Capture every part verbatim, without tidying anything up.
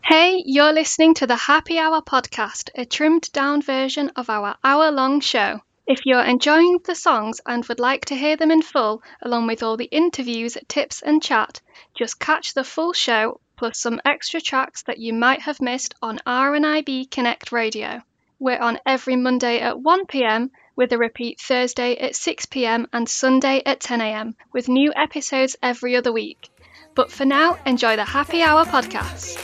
Hey, you're listening to the Happy Hour podcast, a trimmed down version of our hour long show. If you're enjoying the songs and would like to hear them in full, along with all the interviews, tips, and chat, just catch the full show plus some extra tracks that you might have missed on R N I B Connect Radio. We're on every Monday at one p.m, with a repeat Thursday at six p.m and Sunday at ten a.m, with new episodes every other week. But for now, enjoy the Happy Hour podcast.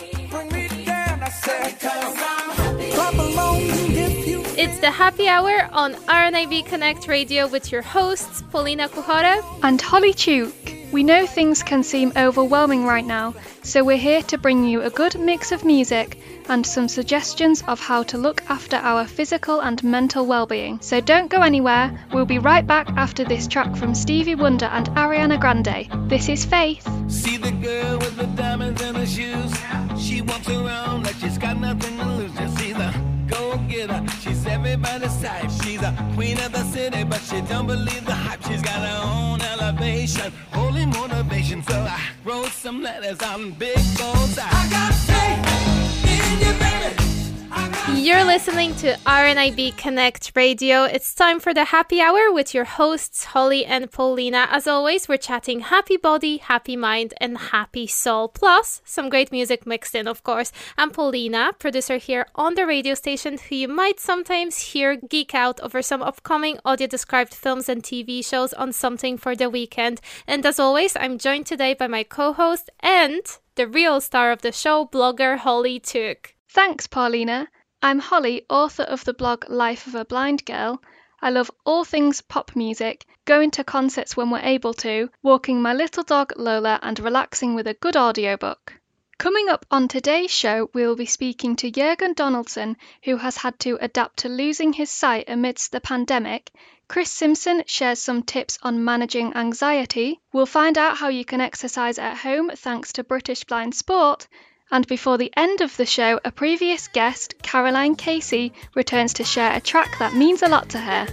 It's the Happy Hour on R N I B Connect Radio with your hosts, Paulina Kuhara and Holly Chuk. We know things can seem overwhelming right now, so we're here to bring you a good mix of music and some suggestions of how to look after our physical and mental well-being. So don't go anywhere, we'll be right back after this track from Stevie Wonder and Ariana Grande. This is Faith. See the girl with the diamonds in her shoes. She walks around like she's got nothing to lose. Just see the go-getter. She's everybody's type. She's a queen of the city, but she don't believe the hype. She's got her own elevation, holy motivation. So I wrote some letters on big goals. I got faith in you, baby. You're listening to R N I B Connect Radio. It's time for the Happy Hour with your hosts, Holly and Paulina. As always, we're chatting happy body, happy mind, and happy soul. Plus, some great music mixed in, of course. I'm Paulina, producer here on the radio station, who you might sometimes hear geek out over some upcoming audio-described films and T V shows on Something for the Weekend. And as always, I'm joined today by my co-host and the real star of the show, blogger Holly Chuk. Thanks, Paulina. I'm Holly, author of the blog Life of a Blind Girl. I love all things pop music, going to concerts when we're able to, walking my little dog Lola, and relaxing with a good audiobook. Coming up on today's show, we'll be speaking to Jürgen Donaldson, who has had to adapt to losing his sight amidst the pandemic. Chris Simpson shares some tips on managing anxiety. We'll find out how you can exercise at home thanks to British Blind Sport. And before the end of the show, a previous guest, Caroline Casey, returns to share a track that means a lot to her.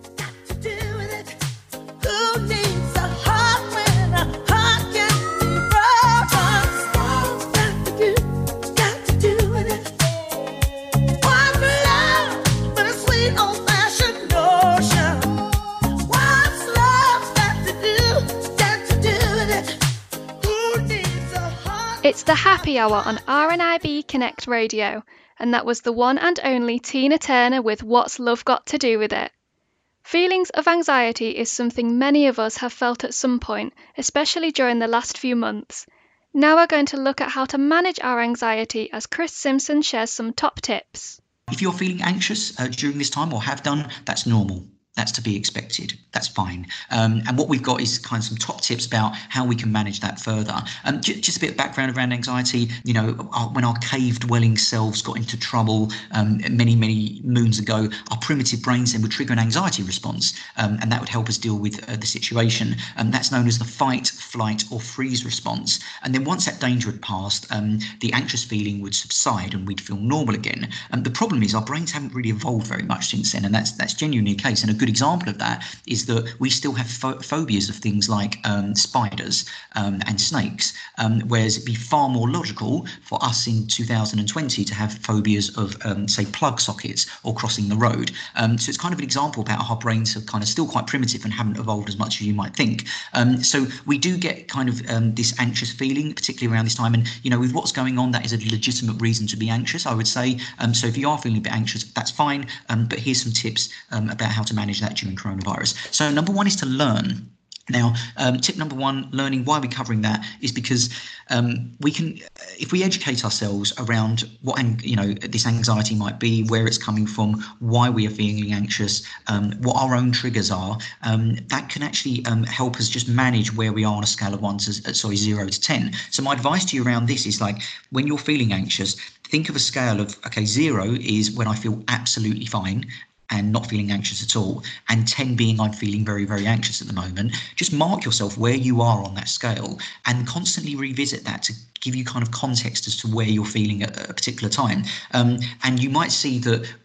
It's the Happy Hour on R N I B Connect Radio, and that was the one and only Tina Turner with What's Love Got to Do with It. Feelings of anxiety is something many of us have felt at some point, especially during the last few months. Now we're going to look at how to manage our anxiety as Chris Simpson shares some top tips. If you're feeling anxious uh, during this time or have done, that's normal. That's to be expected. That's fine. Um, and what we've got is kind of some top tips about how we can manage that further. Um, j- just a bit of background around anxiety. You know, our, when our cave-dwelling selves got into trouble um, many, many moons ago, our primitive brains then would trigger an anxiety response, um, and that would help us deal with uh, the situation. Um, that's known as the fight, flight, or freeze response. And then once that danger had passed, um, the anxious feeling would subside and we'd feel normal again. And the problem is our brains haven't really evolved very much since then, and that's that's genuinely the case. And a good example of that is that we still have pho- phobias of things like um, spiders um, and snakes, um, whereas it'd be far more logical for us in two thousand twenty to have phobias of, um, say, plug sockets or crossing the road. Um, so it's kind of an example about how our brains are kind of still quite primitive and haven't evolved as much as you might think. Um, so we do get kind of um, this anxious feeling, particularly around this time. And, you know, with what's going on, that is a legitimate reason to be anxious, I would say. Um, so if you are feeling a bit anxious, that's fine. Um, but here's some tips um, about how to manage that during coronavirus. So number one is to learn. Now, um, tip number one, learning. Why we're covering that is because um, we can, if we educate ourselves around what, you know, this anxiety might be, where it's coming from, why we are feeling anxious, um, what our own triggers are, um, that can actually um, help us just manage where we are on a scale of one to, uh, sorry, zero to ten. So my advice to you around this is, like, when you're feeling anxious, think of a scale of, okay, zero is when I feel absolutely fine and not feeling anxious at all, and ten being I'm feeling very, very anxious at the moment. Just mark yourself where you are on that scale and constantly revisit that to give you kind of context as to where you're feeling at a particular time. Um, and you might see that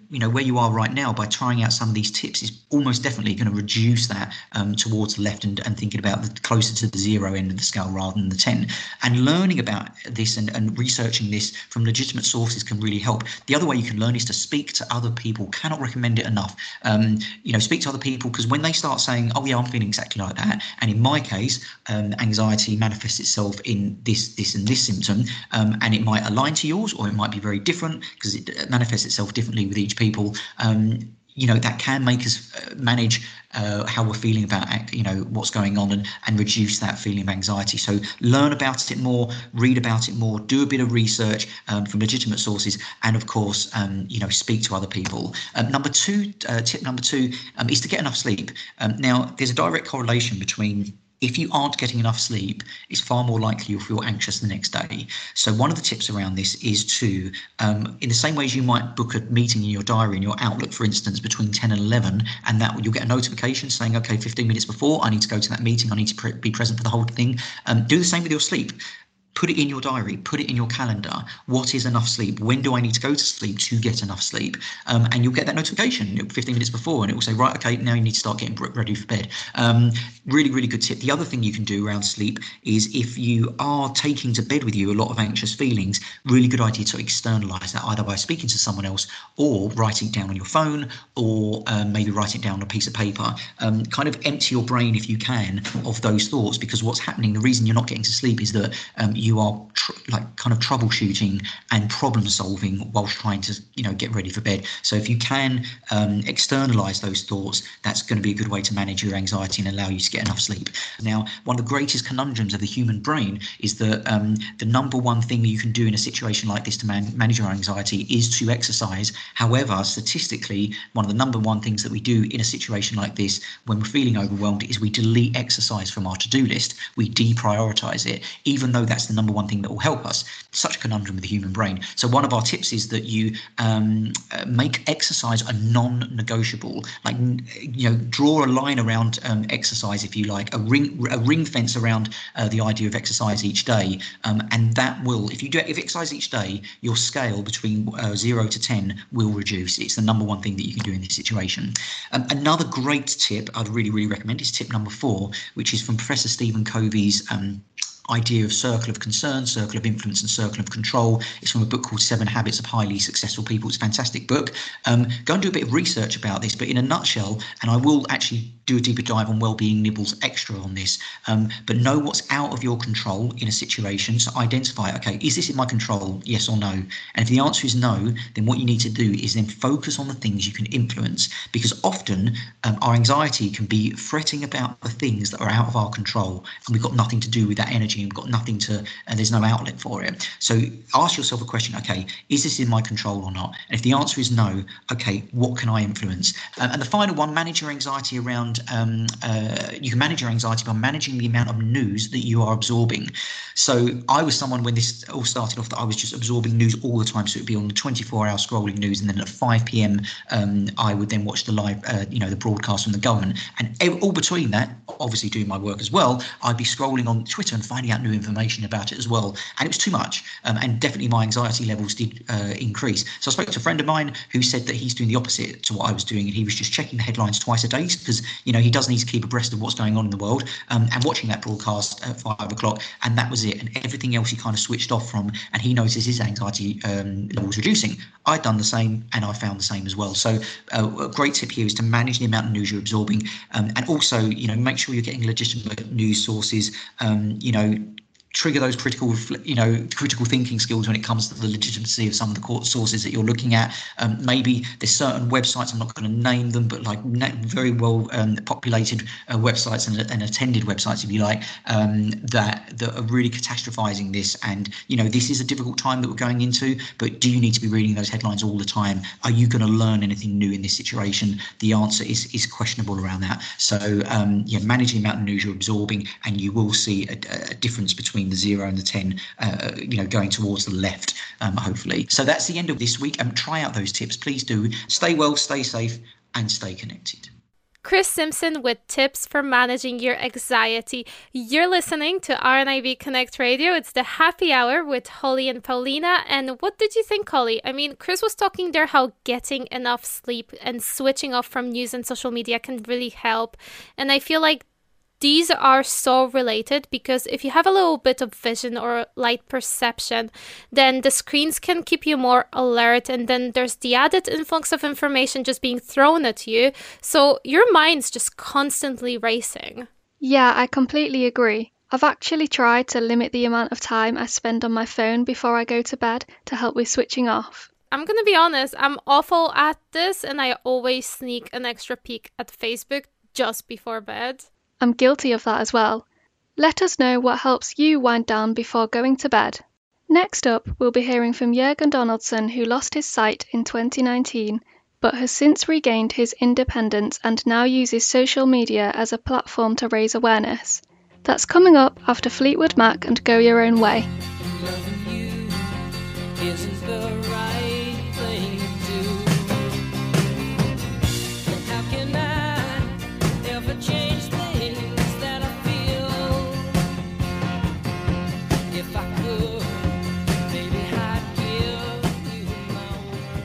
you know, where you are right now, by trying out some of these tips is almost definitely going to reduce that um, towards the left and, and thinking about the closer to the zero end of the scale rather than the ten. And learning about this and, and researching this from legitimate sources can really help. The other way you can learn is to speak to other people. Cannot recommend it enough. Um, you know, speak to other people, because when they start saying, oh yeah, I'm feeling exactly like that, and in my case, um, anxiety manifests itself in this, this and this symptom, um, and it might align to yours, or it might be very different because it manifests itself differently with each people. Um, you know, that can make us manage uh, how we're feeling about, you know, what's going on, and, and reduce that feeling of anxiety. So learn about it more, read about it more, do a bit of research um, from legitimate sources, and of course, um, you know, speak to other people. Um, number two, uh, tip number two um, is to get enough sleep. Um, now, there's a direct correlation between, if you aren't getting enough sleep, it's far more likely you'll feel anxious the next day. So one of the tips around this is to, um, in the same way as you might book a meeting in your diary, in your Outlook, for instance, between ten and eleven, and that you'll get a notification saying, okay, fifteen minutes before, I need to go to that meeting, I need to pre- be present for the whole thing. Um, do the same with your sleep. Put it in your diary, put it in your calendar. What is enough sleep? When do I need to go to sleep to get enough sleep? Um, and you'll get that notification fifteen minutes before, and it will say, right, okay, now you need to start getting ready for bed. Um, really, really good tip. The other thing you can do around sleep is, if you are taking to bed with you a lot of anxious feelings, really good idea to externalize that, either by speaking to someone else, or writing it down on your phone, or um, maybe writing it down on a piece of paper. Um, kind of empty your brain, if you can, of those thoughts, because what's happening, the reason you're not getting to sleep is that um, you you are tr- like kind of troubleshooting and problem solving whilst trying to, you know, get ready for bed. So if you can um, externalize those thoughts, that's going to be a good way to manage your anxiety and allow you to get enough sleep. Now, one of the greatest conundrums of the human brain is that um, the number one thing you can do in a situation like this to man- manage your anxiety is to exercise. However, statistically, one of the number one things that we do in a situation like this when we're feeling overwhelmed is we delete exercise from our to-do list. We deprioritize it, even though that's the number one thing that will help us. Such a conundrum with the human brain. So one of our tips is that you um, uh, make exercise a non-negotiable. Like, you know, draw a line around um, exercise, if you like, a ring a ring fence around uh, the idea of exercise each day, um, and that will, if you do if exercise each day, your scale between uh, zero to ten will reduce. It's the number one thing that you can do in this situation. Um, another great tip I'd really really recommend is tip number four, which is from Professor Stephen Covey's um, idea of circle of concern, circle of influence, and circle of control. It's from a book called Seven Habits of Highly Successful People. It's a fantastic book. Um, go and do a bit of research about this, but in a nutshell, and I will actually do a deeper dive on Wellbeing Nibbles Extra on this, um, but know what's out of your control in a situation. So identify, okay, is this in my control, yes or no? And if the answer is no, then what you need to do is then focus on the things you can influence, because often um, our anxiety can be fretting about the things that are out of our control, and we've got nothing to do with that energy. You've got nothing to, and there's no outlet for it. So ask yourself a question, okay, is this in my control or not? And if the answer is no, okay, what can I influence? Um, and the final one, manage your anxiety around, um, uh, you can manage your anxiety by managing the amount of news that you are absorbing. So I was someone, when this all started off, that I was just absorbing news all the time. So it'd be on the twenty-four hour scrolling news, and then at five p.m. Um, I would then watch the live, uh, you know, the broadcast from the government. And all between that, obviously doing my work as well, I'd be scrolling on Twitter and finding out new information about it as well, and it was too much, um, and definitely my anxiety levels did uh, increase. So I spoke to a friend of mine who said that he's doing the opposite to what I was doing, and he was just checking the headlines twice a day, because, you know, he does need to keep abreast of what's going on in the world, um, and watching that broadcast at five o'clock, and that was it. And everything else he kind of switched off from, and he noticed his anxiety um, levels reducing. I'd done the same, and I found the same as well. So uh, a great tip here is to manage the amount of news you're absorbing, um, and also, you know, make sure you're getting legitimate news sources. Um, you know, trigger those critical, you know, critical thinking skills when it comes to the legitimacy of some of the sources that you're looking at. Um, maybe there's certain websites, I'm not going to name them, but like very well um, populated uh, websites and, and attended websites, if you like, um, that, that are really catastrophizing this. And, you know, this is a difficult time that we're going into, but do you need to be reading those headlines all the time? Are you going to learn anything new in this situation? The answer is is questionable around that. So, um, yeah, manage the amount of news you're absorbing, and you will see a, a difference between the zero and the ten, uh, you know, going towards the left, um, hopefully. So that's the end of this week. And um, try out those tips. Please do. Stay well, stay safe, and stay connected. Chris Simpson with tips for managing your anxiety. You're listening to R N I B Connect Radio. It's the happy hour with Holly and Paulina. And what did you think, Holly? I mean, Chris was talking there how getting enough sleep and switching off from news and social media can really help. And I feel like these are so related, because if you have a little bit of vision or light perception, then the screens can keep you more alert, and then there's the added influx of information just being thrown at you, so your mind's just constantly racing. Yeah, I completely agree. I've actually tried to limit the amount of time I spend on my phone before I go to bed to help with switching off. I'm gonna be honest, I'm awful at this, and I always sneak an extra peek at Facebook just before bed. I'm guilty of that as well. Let us know what helps you wind down before going to bed. Next up, we'll be hearing from Jürgen Donaldson, who lost his sight in twenty nineteen, but has since regained his independence and now uses social media as a platform to raise awareness. That's coming up after Fleetwood Mac and Go Your Own Way. Loving you isn't the right thing to do. And how can I ever change things that I feel? If I could, maybe I'd give you my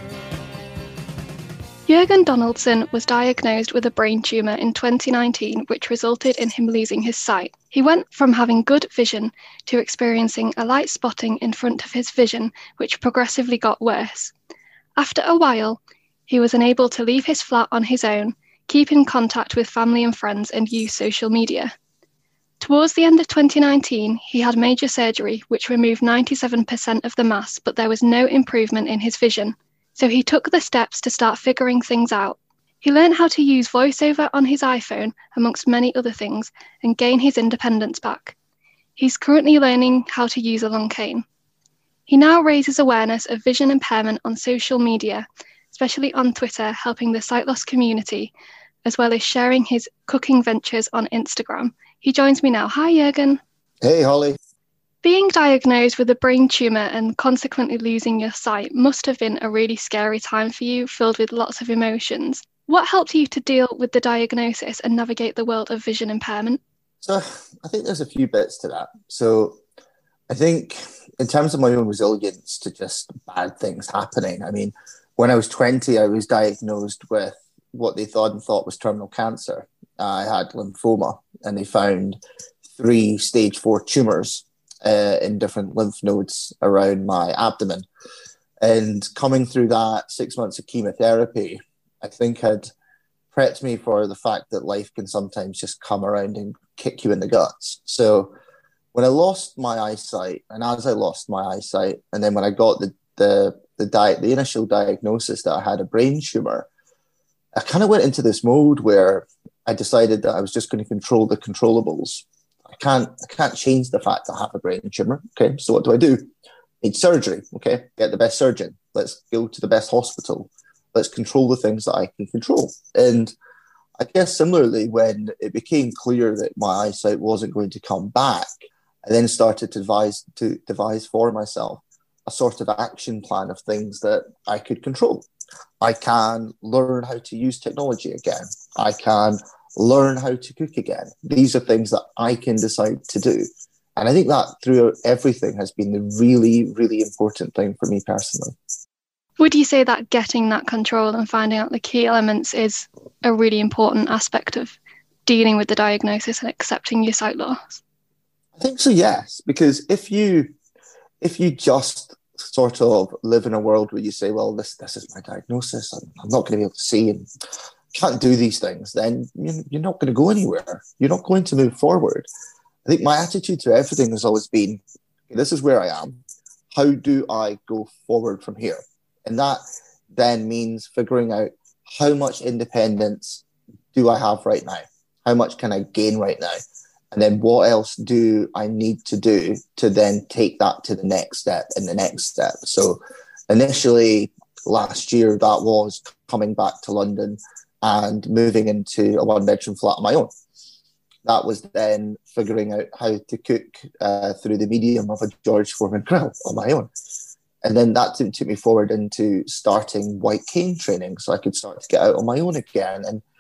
word. Jürgen Donaldson was diagnosed with a brain tumour in twenty nineteen, which resulted in him losing his sight. He went from having good vision to experiencing a light spotting in front of his vision, which progressively got worse. After a while, he was unable to leave his flat on his own, keep in contact with family and friends, and use social media. Towards the end of twenty nineteen, he had major surgery, which removed ninety-seven percent of the mass, but there was no improvement in his vision. So he took the steps to start figuring things out. He learned how to use VoiceOver on his iPhone, amongst many other things, and gain his independence back. He's currently learning how to use a long cane. He now raises awareness of vision impairment on social media, especially on Twitter, helping the sight loss community, as well as sharing his cooking ventures on Instagram. He joins me now. Hi, Jürgen. Hey, Holly. Being diagnosed with a brain tumour and consequently losing your sight must have been a really scary time for you, filled with lots of emotions. What helped you to deal with the diagnosis and navigate the world of vision impairment? So I think there's a few bits to that. So I think in terms of my own resilience to just bad things happening, I mean, when I was twenty, I was diagnosed with what they thought and thought was terminal cancer. I had lymphoma, and they found three stage four tumours uh, in different lymph nodes around my abdomen. And coming through that six months of chemotherapy, I think had prepped me for the fact that life can sometimes just come around and kick you in the guts. So when I lost my eyesight, and as I lost my eyesight, and then when I got the the the, di- the initial diagnosis that I had a brain tumour, I kind of went into this mode where I decided that I was just going to control the controllables. I can't I can't change the fact that I have a brain tumour. Okay, so what do I do? Need surgery. Okay, get the best surgeon. Let's go to the best hospital. Let's control the things that I can control. And I guess similarly, when it became clear that my eyesight wasn't going to come back, I then started to devise, to devise for myself a sort of action plan of things that I could control. I can learn how to use technology again. I can learn how to cook again. These are things that I can decide to do. And I think that throughout everything has been the really, really important thing for me personally. Would you say that getting that control and finding out the key elements is a really important aspect of dealing with the diagnosis and accepting your sight loss? I think so, yes. Because if you if you just sort of live in a world where you say, well, this this is my diagnosis, I'm, I'm not going to be able to see and can't do these things, then you're not going to go anywhere. You're not going to move forward. I think my attitude to everything has always been, this is where I am. How do I go forward from here? And that then means figuring out how much independence do I have right now? How much can I gain right now? And then what else do I need to do to then take that to the next step and the next step? So initially last year, that was coming back to London and moving into a one-bedroom flat on my own. That was then figuring out how to cook uh, through the medium of a George Foreman grill on my own. And then that took, took me forward into starting white cane training so I could start to get out on my own again. And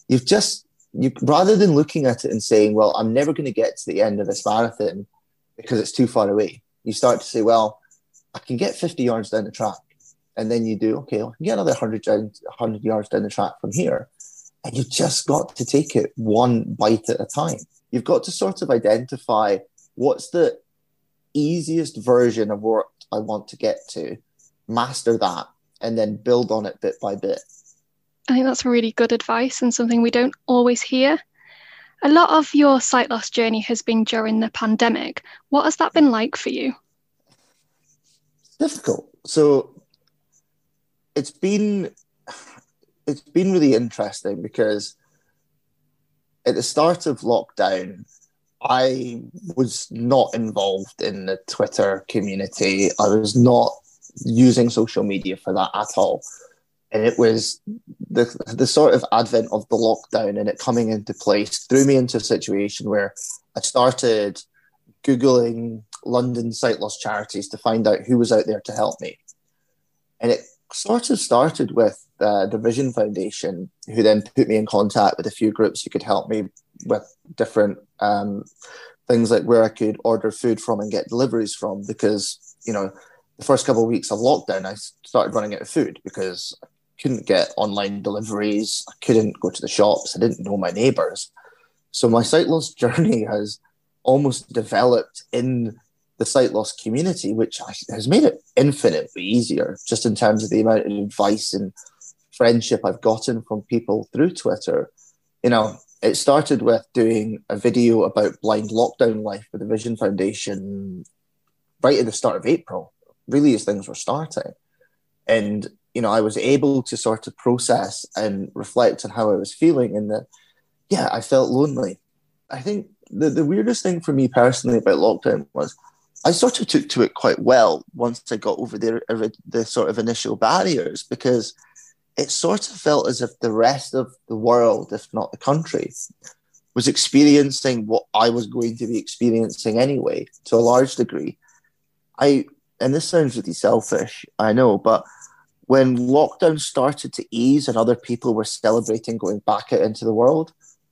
you've just, you rather than looking at it and saying, well, I'm never going to get to the end of this marathon because it's too far away. You start to say, well, I can get fifty yards down the track. And then you do, okay, I can get another one hundred, one hundred yards down the track from here. And you've just got to take it one bite at a time. You've got to sort of identify what's the easiest version of what I want to get to, master that, and then build on it bit by bit. I think that's really good advice and something we don't always hear. A lot of your sight loss journey has been during the pandemic. What has that been like for you? It's difficult. So it's been it's been really interesting because at the start of lockdown, I was not involved in the Twitter community. I was not using social media for that at all. And it was the the sort of advent of the lockdown and it coming into place threw me into a situation where I started Googling London sight loss charities to find out who was out there to help me. And it sort of started with uh, the Vision Foundation, who then put me in contact with a few groups who could help me with different um, things like where I could order food from and get deliveries from. Because, you know, the first couple of weeks of lockdown, I started running out of food because I couldn't get online deliveries. I couldn't go to the shops. I didn't know my neighbours. So my sight loss journey has almost developed in the sight loss community, which has made it infinitely easier just in terms of the amount of advice and friendship I've gotten from people through Twitter. You know, it started with doing a video about blind lockdown life with the Vision Foundation right at the start of April, really as things were starting. And, you know, I was able to sort of process and reflect on how I was feeling and that, yeah, I felt lonely. I think the, the weirdest thing for me personally about lockdown was I sort of took to it quite well once I got over the, the sort of initial barriers, because it sort of felt as if the rest of the world, if not the country, was experiencing what I was going to be experiencing anyway, to a large degree. I, and this sounds really selfish, I know, but when lockdown started to ease and other people were celebrating going back out into the world,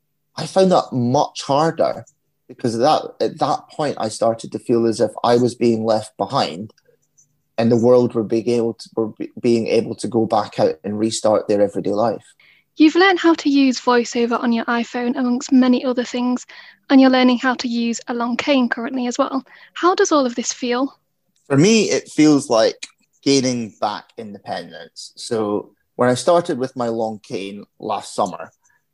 I found that much harder. Because that, at that point, I started to feel as if I was being left behind and the world were being able to, were being able to go back out and restart their everyday life. You've learned how to use VoiceOver on your iPhone, amongst many other things, and you're learning how to use a long cane currently as well. How does all of this feel? For me, it feels like gaining back independence. So when I started with my long cane last summer,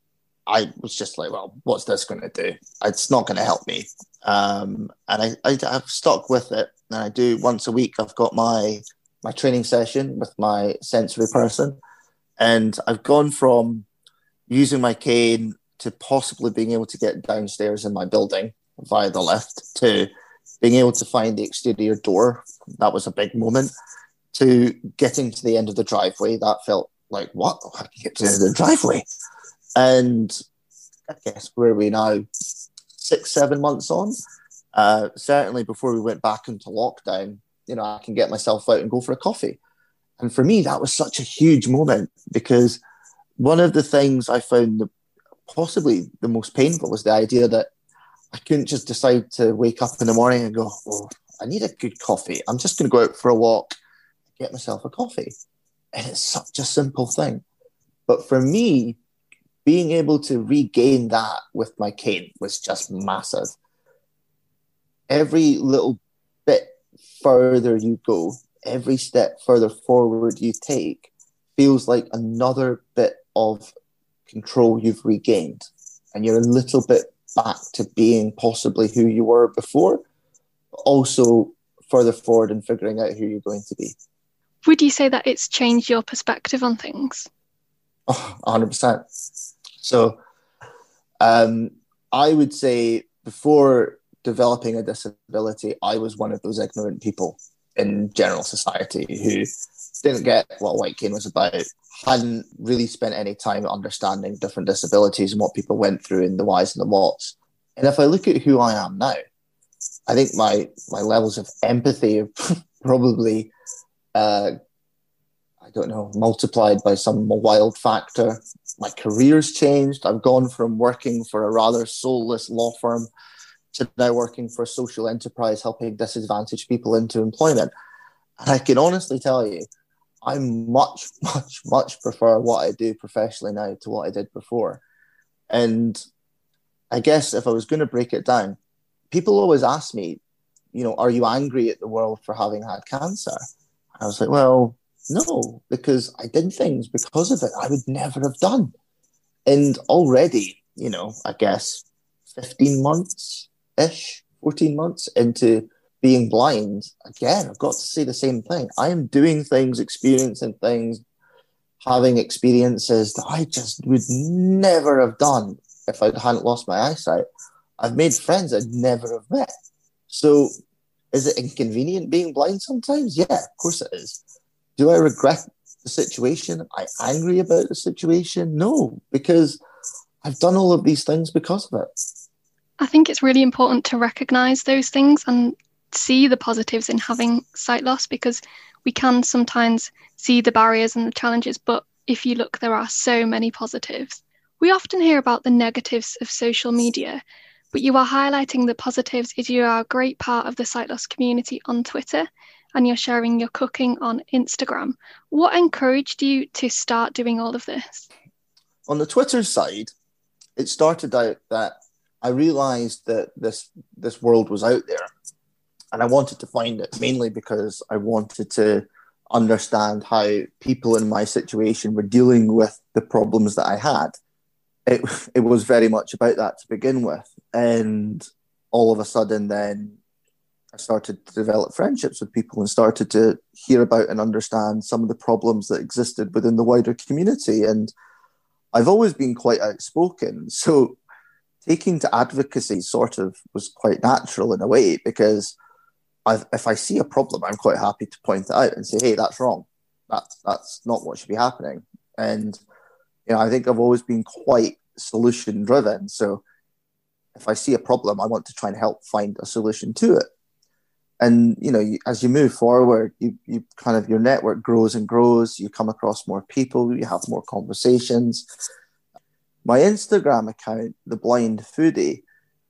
I was just like, well, what's this going to do? It's not going to help me. Um, and I, I, I've stuck with it. And I do once a week, I've got my, my training session with my sensory person. And I've gone from using my cane to possibly being able to get downstairs in my building via the lift to being able to find the exterior door. That was a big moment. To getting to the end of the driveway. That felt like, what? How can you get to the end of the driveway? And I guess where are we now? Six, seven months on. Uh, certainly before we went back into lockdown, you know, I can get myself out and go for a coffee. And for me, that was such a huge moment because one of the things I found the, possibly the most painful was the idea that I couldn't just decide to wake up in the morning and go, oh, I need a good coffee. I'm just going to go out for a walk, get myself a coffee. And it's such a simple thing. But for me, being able to regain that with my cane was just massive. Every little bit further you go, every step further forward you take feels like another bit of control you've regained. And you're a little bit back to being possibly who you were before, but also further forward in figuring out who you're going to be. Would you say that it's changed your perspective on things? Oh, one hundred percent. So um, I would say before developing a disability, I was one of those ignorant people in general society who didn't get what white cane was about, hadn't really spent any time understanding different disabilities and what people went through and the whys and the whats. And if I look at who I am now, I think my, my levels of empathy have probably, uh, I don't know, multiplied by some wild factor. my career's changed. I've gone from working for a rather soulless law firm to now working for a social enterprise helping disadvantaged people into employment. And I can honestly tell you, I much, much, much prefer what I do professionally now to what I did before. And I guess if I was going to break it down, people always ask me, you know, are you angry at the world for having had cancer? I was like, well, no, because I did things because of it I would never have done. And already, you know, I guess fifteen months-ish, fourteen months into being blind, again, I've got to say the same thing. I am doing things, experiencing things, having experiences that I just would never have done if I hadn't lost my eyesight. I've made friends I'd never have met. So is it inconvenient being blind sometimes? Yeah, of course it is. Do I regret the situation? Am I angry about the situation? No, because I've done all of these things because of it. I think it's really important to recognise those things and see the positives in having sight loss, because we can sometimes see the barriers and the challenges, but if you look, there are so many positives. We often hear about the negatives of social media, but you are highlighting the positives as you are a great part of the sight loss community on Twitter, and you're sharing your cooking on Instagram. What encouraged you to start doing all of this? On the Twitter side, it started out that I realised that this this world was out there, and I wanted to find it, mainly because I wanted to understand how people in my situation were dealing with the problems that I had. It, it was very much about that to begin with. And all of a sudden then I started to develop friendships with people and started to hear about and understand some of the problems that existed within the wider community. And I've always been quite outspoken. So taking to advocacy sort of was quite natural in a way, because I've, if I see a problem, I'm quite happy to point it out and say, hey, that's wrong. That's, that's not what should be happening. And, you know, I think I've always been quite solution driven. So if I see a problem, I want to try and help find a solution to it. And, you know, you, as you move forward, you, you kind of, your network grows and grows. You come across more people, you have more conversations. My Instagram account, The Blind Foodie,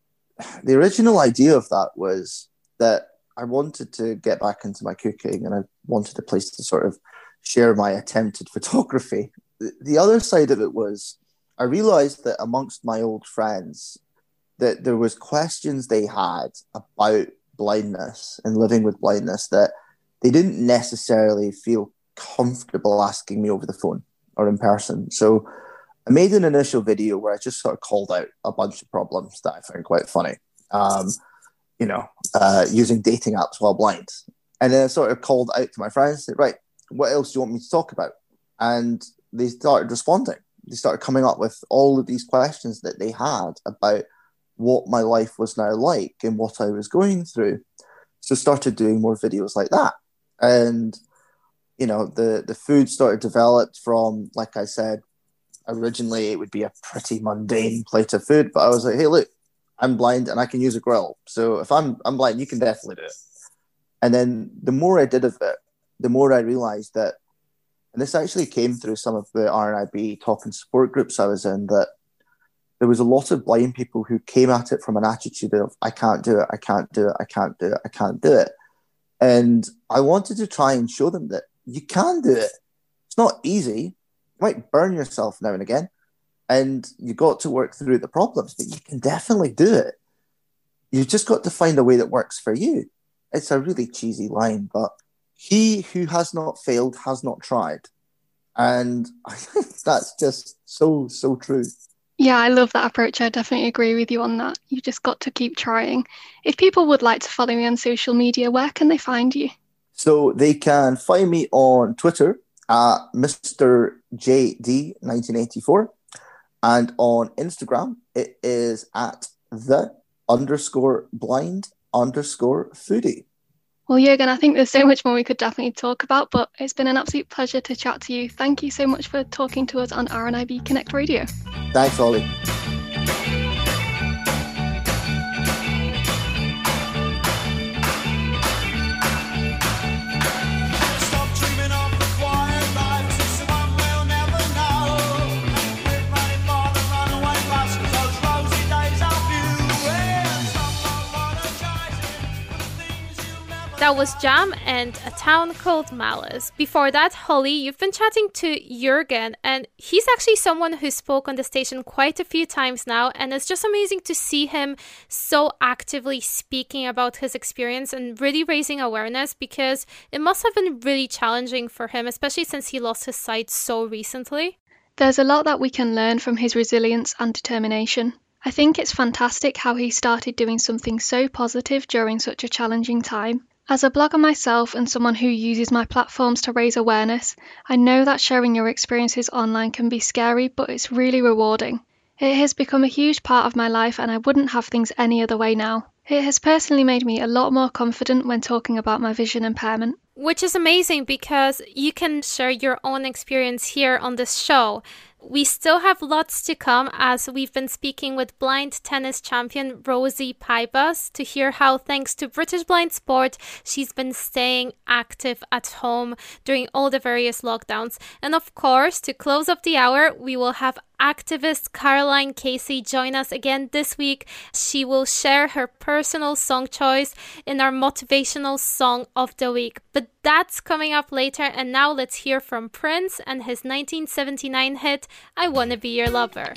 the original idea of that was that I wanted to get back into my cooking and I wanted a place to sort of share my attempted photography. The, the other side of it was I realized that amongst my old friends that there was questions they had about blindness and living with blindness that they didn't necessarily feel comfortable asking me over the phone or in person. So I made an initial video where I just sort of called out a bunch of problems that I found quite funny. Um, you know, uh, using dating apps while blind. And then I sort of called out to my friends and said, right, what else do you want me to talk about? And they started responding. They started coming up with all of these questions that they had about what my life was now like and what I was going through. So started doing more videos like that. And, you know, the, the food started developed from, like I said, originally it would be a pretty mundane plate of food, but I was like, hey, look, I'm blind and I can use a grill. So if I'm I'm blind, you can definitely do it. And then the more I did of it, the more I realized that, and this actually came through some of the R N I B talk and support groups I was in, that there was a lot of blind people who came at it from an attitude of, I can't do it, I can't do it, I can't do it, I can't do it. And I wanted to try and show them that you can do it. It's not easy. You might burn yourself now and again. And you got to work through the problems, but you can definitely do it. You've just got to find a way that works for you. It's a really cheesy line, but he who has not failed has not tried. And I think that's just so, so true. Yeah, I love that approach. I definitely agree with you on that. You just got to keep trying. If people would like to follow me on social media, where can they find you? So they can find me on Twitter at Mister J D nineteen eighty-four. And on Instagram, it is at the underscore blind underscore foodie. Well, Jürgen, I think there's so much more we could definitely talk about, but it's been an absolute pleasure to chat to you. Thank you so much for talking to us on R N I B Connect Radio. Thanks, Ollie. Stop dreaming of the quiet life, someone will never know. that was Jam and A Town Called Malice. Before that, Holly, you've been chatting to Jürgen, and he's actually someone who spoke on the station quite a few times now, and it's just amazing to see him so actively speaking about his experience and really raising awareness, because it must have been really challenging for him, especially since he lost his sight so recently. There's a lot that we can learn from his resilience and determination. I think it's fantastic how he started doing something so positive during such a challenging time. As a blogger myself and someone who uses my platforms to raise awareness, I know that sharing your experiences online can be scary, but it's really rewarding. It has become a huge part of my life, and I wouldn't have things any other way now. It has personally made me a lot more confident when talking about my vision impairment. Which is amazing, because you can share your own experience here on this show. We still have lots to come, as we've been speaking with blind tennis champion Rosie Pybas to hear how, thanks to British Blind Sport, she's been staying active at home during all the various lockdowns. And of course, to close up the hour, we will have activist Caroline Casey join us again this week. She will share her personal song choice in our motivational song of the week. But that's coming up later, and now let's hear from Prince and his nineteen seventy-nine hit, I Wanna Be Your Lover.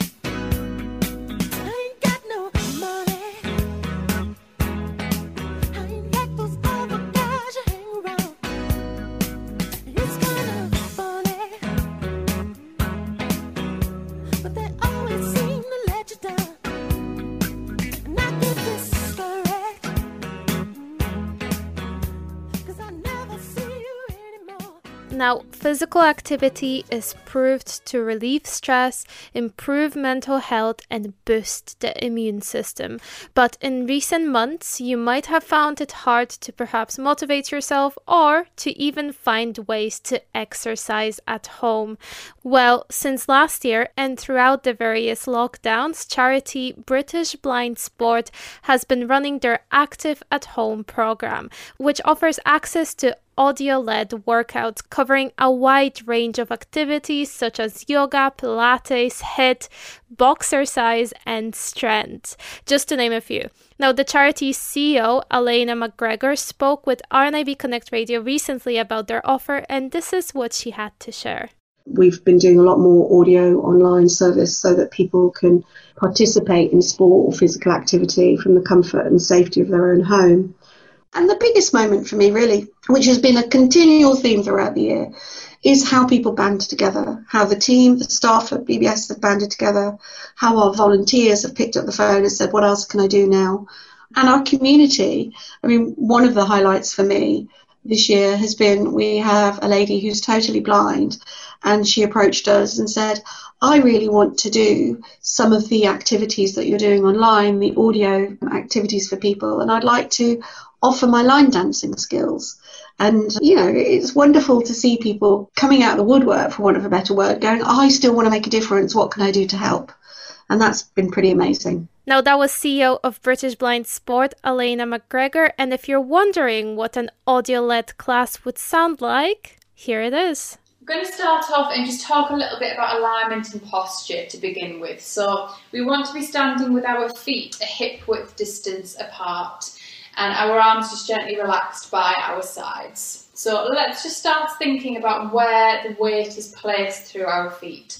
Now, physical activity is proved to relieve stress, improve mental health, and boost the immune system. But in recent months, you might have found it hard to perhaps motivate yourself or to even find ways to exercise at home. Well, since last year and throughout the various lockdowns, charity British Blind Sport has been running their Active at Home program, which offers access to audio-led workouts covering a wide range of activities such as yoga, Pilates, HIIT, boxercise, and strength, just to name a few. Now, the charity's C E O, Elena McGregor, spoke with R N I B Connect Radio recently about their offer, and this is what she had to share. We've been doing a lot more audio online service so that people can participate in sport or physical activity from the comfort and safety of their own home. And the biggest moment for me, really, which has been a continual theme throughout the year, is how people band together, how the team, the staff at B B S have banded together, how our volunteers have picked up the phone and said, what else can I do now? And our community, I mean, one of the highlights for me this year has been, we have a lady who's totally blind, and she approached us and said, I really want to do some of the activities that you're doing online, the audio activities for people, and I'd like to offer my line dancing skills. And, you know, it's wonderful to see people coming out of the woodwork, for want of a better word, going, I still want to make a difference. What can I do to help? And that's been pretty amazing. Now, that was C E O of British Blind Sport, Elena McGregor. And if you're wondering what an audio-led class would sound like, here it is. I'm going to start off and just talk a little bit about alignment and posture to begin with. So we want to be standing with our feet a hip width distance apart, and our arms just gently relaxed by our sides. So let's just start thinking about where the weight is placed through our feet.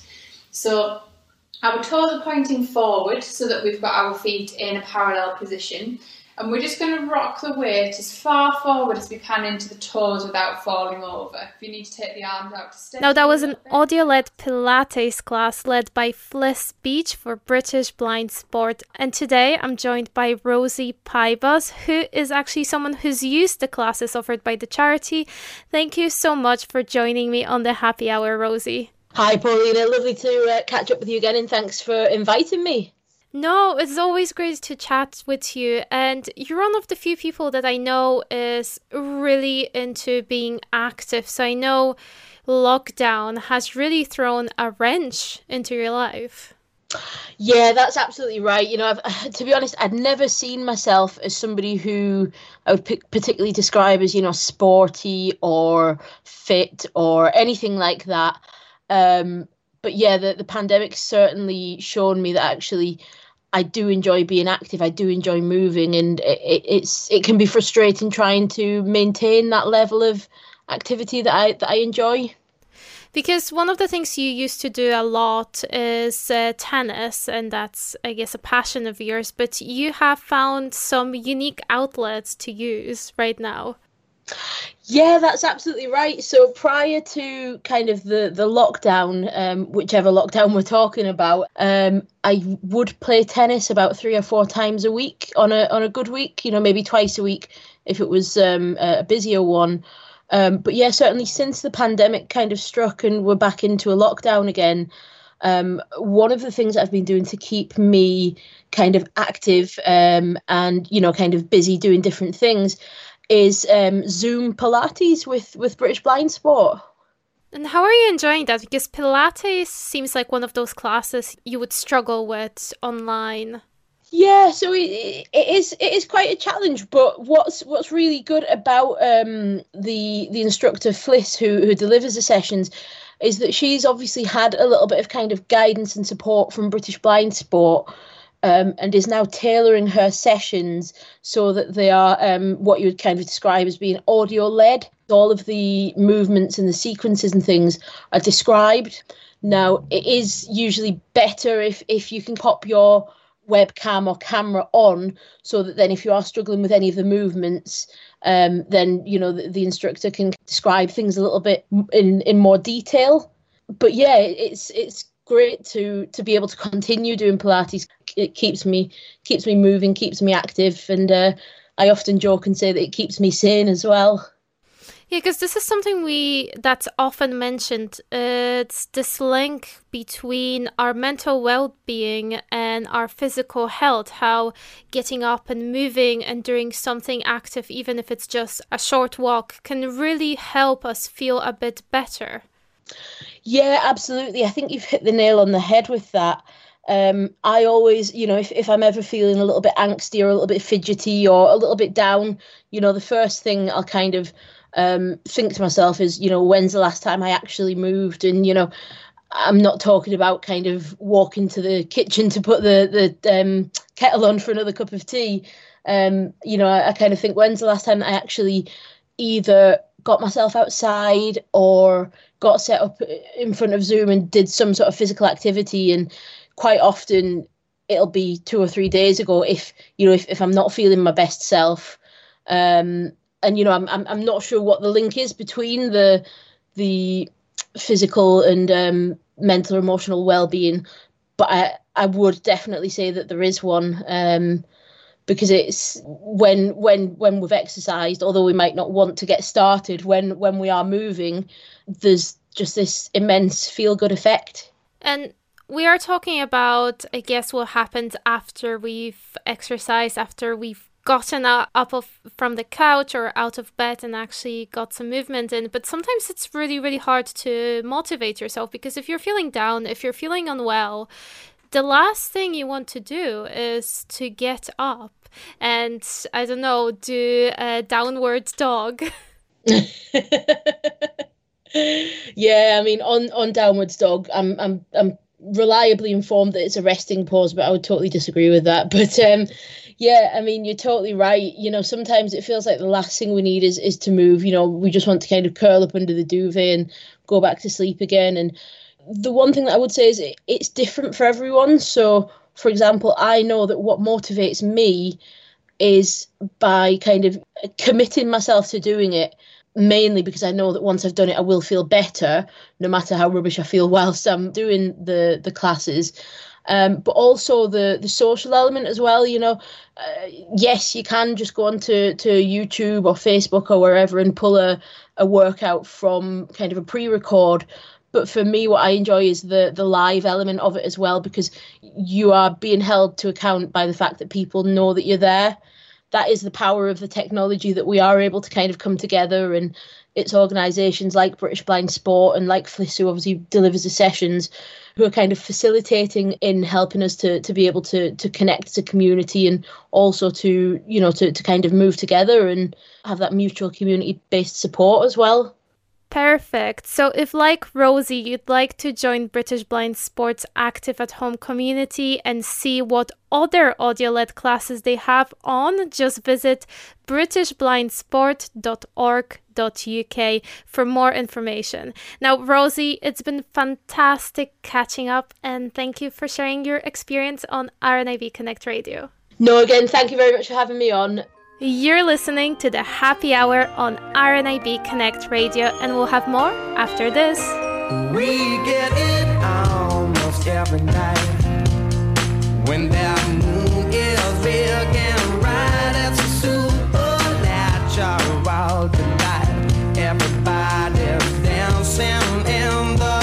So our toes are pointing forward so that we've got our feet in a parallel position. And we're just going to rock the weight as far forward as we can into the toes without falling over. If you need to take the arms out to stay. Now, that was an audio-led Pilates class led by Fliss Beach for British Blind Sport. And today I'm joined by Rosie Pybas, who is actually someone who's used the classes offered by the charity. Thank you so much for joining me on the Happy Hour, Rosie. Hi, Paulina. Lovely to uh, catch up with you again, and thanks for inviting me. No, it's always great to chat with you, and you're one of the few people that I know is really into being active. So I know lockdown has really thrown a wrench into your life. Yeah, that's absolutely right. You know, I've, to be honest, I'd never seen myself as somebody who I would pick, particularly describe as, you know, sporty or fit or anything like that. Um, but yeah, the, the pandemic's certainly shown me that actually I do enjoy being active. I do enjoy moving, and it, it's it can be frustrating trying to maintain that level of activity that I that I enjoy. Because one of the things you used to do a lot is uh, tennis, and that's, I guess, a passion of yours, but you have found some unique outlets to use right now. Yeah, that's absolutely right. So prior to kind of the, the lockdown, um, whichever lockdown we're talking about, um, I would play tennis about three or four times a week on a on a good week, you know, maybe twice a week if it was um, a busier one. Um, but yeah, certainly since the pandemic kind of struck and we're back into a lockdown again, um, one of the things I've been doing to keep me kind of active um, and, you know, kind of busy doing different things is um, Zoom Pilates with, with British Blind Sport. And how are you enjoying that? Because Pilates seems like one of those classes you would struggle with online. Yeah, so it, it is it is quite a challenge, but what's what's really good about um, the the instructor Fliss, who who delivers the sessions, is that she's obviously had a little bit of kind of guidance and support from British Blind Sport, um, and is now tailoring her sessions so that they are um, what you would kind of describe as being audio led. All of the movements and the sequences and things are described. Now, it is usually better if if you can pop your webcam or camera on, so that then if you are struggling with any of the movements, um, then, you know, the, the instructor can describe things a little bit in, in more detail. But yeah, it's it's great to to be able to continue doing Pilates. It keeps me keeps me moving, keeps me active, and uh, I often joke and say that it keeps me sane as well. Yeah, because this is something we that's often mentioned. Uh, it's this link between our mental well-being and our physical health, how getting up and moving and doing something active, even if it's just a short walk, can really help us feel a bit better. Yeah, absolutely. I think you've hit the nail on the head with that. Um, I always, you know, if, if I'm ever feeling a little bit angsty or a little bit fidgety or a little bit down, you know, the first thing I'll kind of um, think to myself is, you know, when's the last time I actually moved? And, you know, I'm not talking about kind of walking to the kitchen to put the, the um, kettle on for another cup of tea. Um, you know, I, I kind of think, when's the last time I actually either got myself outside or got set up in front of Zoom and did some sort of physical activity? And quite often it'll be two or three days ago if, you know, if, if I'm not feeling my best self. Um, and, you know, I'm, I'm I'm not sure what the link is between the the physical and um, mental or emotional well-being, but I, I would definitely say that there is one, um, because it's when when when we've exercised, although we might not want to get started, when when we are moving, there's just this immense feel-good effect. And we are talking about, I guess, what happens after we've exercised, after we've gotten up of, from the couch or out of bed and actually got some movement in. But sometimes it's really, really hard to motivate yourself, because if you're feeling down, if you're feeling unwell, the last thing you want to do is to get up and, I don't know, do a downward dog. Yeah, I mean, on, on downwards dog, I'm I'm I'm reliably informed that it's a resting pose, but I would totally disagree with that. But um, yeah, I mean, you're totally right. You know, sometimes it feels like the last thing we need is is to move. You know, we just want to kind of curl up under the duvet and go back to sleep again. And the one thing that I would say is it, it's different for everyone. So, for example, I know that what motivates me is by kind of committing myself to doing it, mainly because I know that once I've done it, I will feel better, no matter how rubbish I feel whilst I'm doing the, the classes. Um, but also the, the social element as well. You know, uh, yes, you can just go onto to YouTube or Facebook or wherever and pull a, a workout from kind of a pre-record. But for me, what I enjoy is the the live element of it as well, because you are being held to account by the fact that people know that you're there. That is the power of the technology, that we are able to kind of come together, and it's organisations like British Blind Sport and like Fliss, who obviously delivers the sessions, who are kind of facilitating in helping us to to be able to to connect as a community, and also to, you know, to, to kind of move together and have that mutual community-based support as well. Perfect. So if, like Rosie, you'd like to join British Blind Sports Active at Home community and see what other audio-led classes they have on, just visit british blind sport dot org dot U K for more information. Now, Rosie, it's been fantastic catching up, and thank you for sharing your experience on R N I B Connect Radio. No, again, thank you very much for having me on. You're listening to the Happy Hour on R N I B Connect Radio, and we'll have more after this. We get it almost every night when that moon is big and bright. It's a supernatural delight. Everybody's dancing in the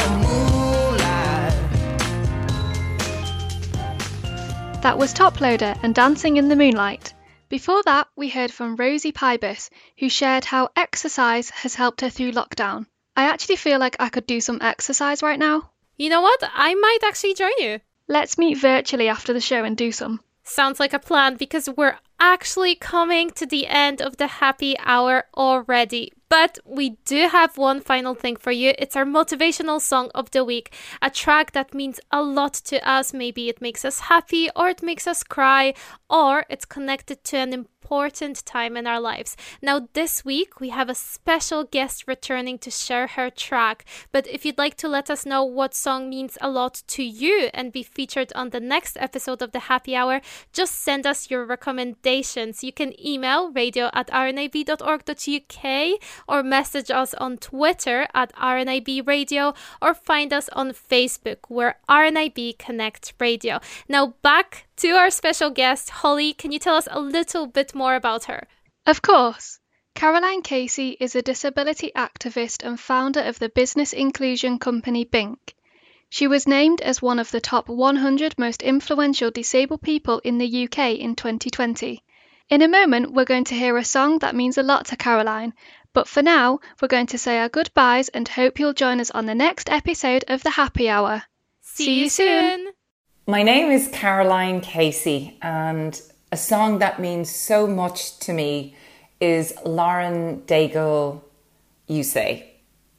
moonlight. That was Top Loader and Dancing in the Moonlight. Before that, we heard from Rosie Pybus, who shared how exercise has helped her through lockdown. I actually feel like I could do some exercise right now. You know what? I might actually join you. Let's meet virtually after the show and do some. Sounds like a plan, because we're actually coming to the end of the happy hour already. But we do have one final thing for you. It's our motivational song of the week, a track that means a lot to us. Maybe it makes us happy, or it makes us cry, or it's connected to an important time in our lives. Now, this week we have a special guest returning to share her track. But if you'd like to let us know what song means a lot to you and be featured on the next episode of the Happy Hour, just send us your recommendations. You can email radio at r n i b dot org dot U K, or message us on Twitter at R N I B Radio, or find us on Facebook. We're R N I B Connect Radio. Now back to our special guest, Holly. Can you tell us a little bit more about her? Of course. Caroline Casey is a disability activist and founder of the business inclusion company Bink. She was named as one of the top one hundred most influential disabled people in the U K in twenty twenty. In a moment, we're going to hear a song that means a lot to Caroline, but for now, we're going to say our goodbyes and hope you'll join us on the next episode of the Happy Hour. See, See you soon. soon. My name is Caroline Casey, and a song that means so much to me is Lauren Daigle, You Say.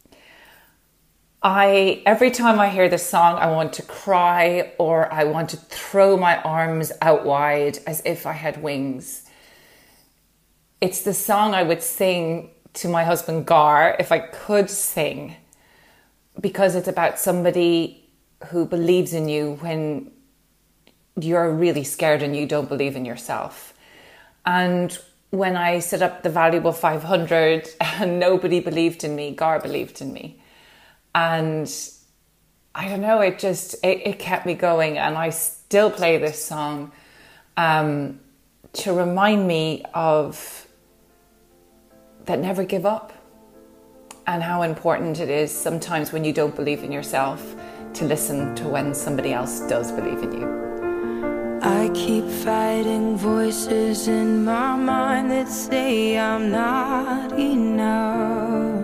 I every time I hear this song, I want to cry, or I want to throw my arms out wide as if I had wings. It's the song I would sing to my husband Gar if I could sing, because it's about somebody who believes in you when you're really scared and you don't believe in yourself. And when I set up the Valuable five hundred and nobody believed in me, Gar believed in me. And I don't know, it just, it, it kept me going. And I still play this song um, to remind me of that never give up, and how important it is sometimes when you don't believe in yourself to listen to when somebody else does believe in you. I keep fighting voices in my mind that say I'm not enough.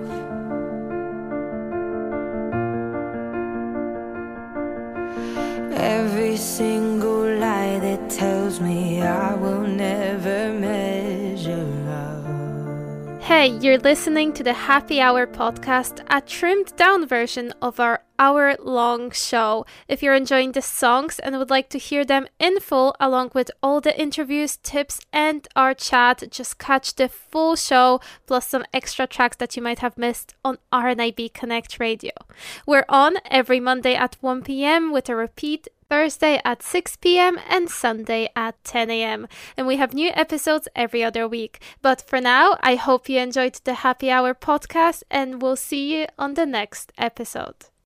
Every single lie that tells me I will never measure up. Hey, you're listening to the Happy Hour podcast, a trimmed down version of our hour-long show. If you're enjoying the songs and would like to hear them in full, along with all the interviews, tips, and our chat, just catch the full show, plus some extra tracks that you might have missed on R N I B Connect Radio. We're on every Monday at one p.m. with a repeat Thursday at six p.m. and Sunday at ten a.m. And we have new episodes every other week. But for now, I hope you enjoyed the Happy Hour podcast, and we'll see you on the next episode.